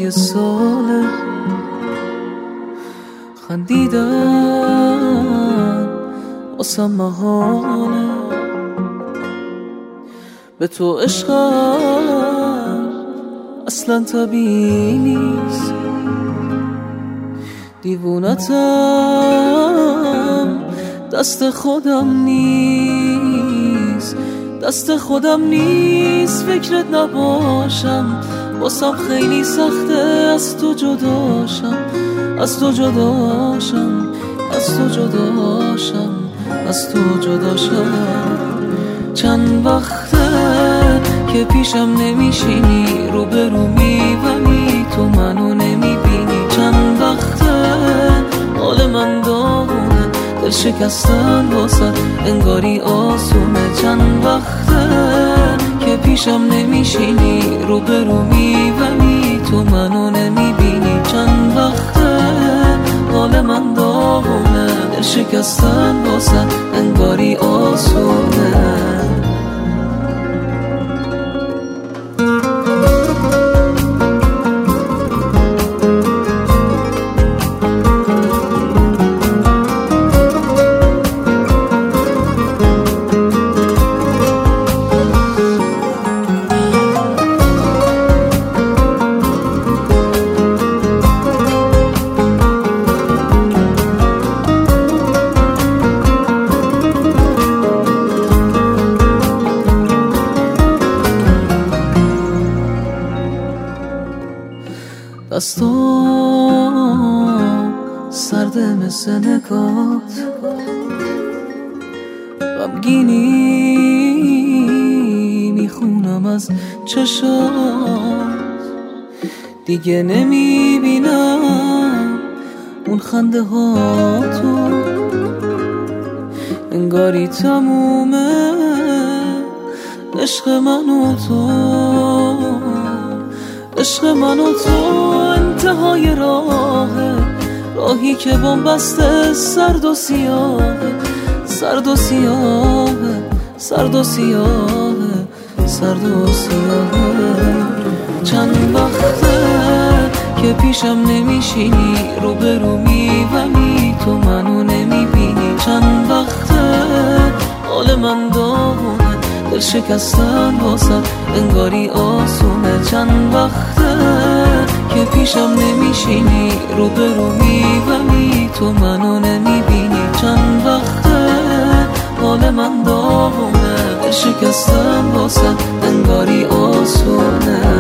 بازی ساله، خندیدن واسم محاله، به تو عشقم اصلا طبیعی نیست، دیوونتم دست خودم نیست، دست خودم نیست فکرت نباشم، واسم خیلی سخته از تو جداشم، از تو جداشم، از تو جداشم، از تو جداشم. چند وقته که پیشم نمیشینی، روبرو میبینی تو منو نمیبینی، چند وقته حال من داغونه، دل شکستن واسه انگاری آسونه، چند وقته که پیشم نمیشینی، روبرو میبینی تو منو نمیبینی، چند وقته حال من داغونه، دل شکستن واسه انگاری آسونه. دستام سرده مثل نگات، غمگینی میخونم از چشات، دیگه نمیبینم اون خنده ها تو، انگاری تمومه عشق من و تو، عشق من و تو انتهای راهه، راهی که بن‌بسته سرد و سیاهه، سرد و سیاهه، سرد و سیاهه، سرد و سیاهه. چند وقته که پیشم نمیشینی، روبرو میبینی تو منو نمیبینی، چند وقته حال من داغونه، دل شکستن واسه انگاری آسونه، چند وقته که پیشم نمیشینی، روبرو میبینی تو منو نمیبینی، چند وقته حال من داغونه، دل شکستن واسه انگاری آسونه.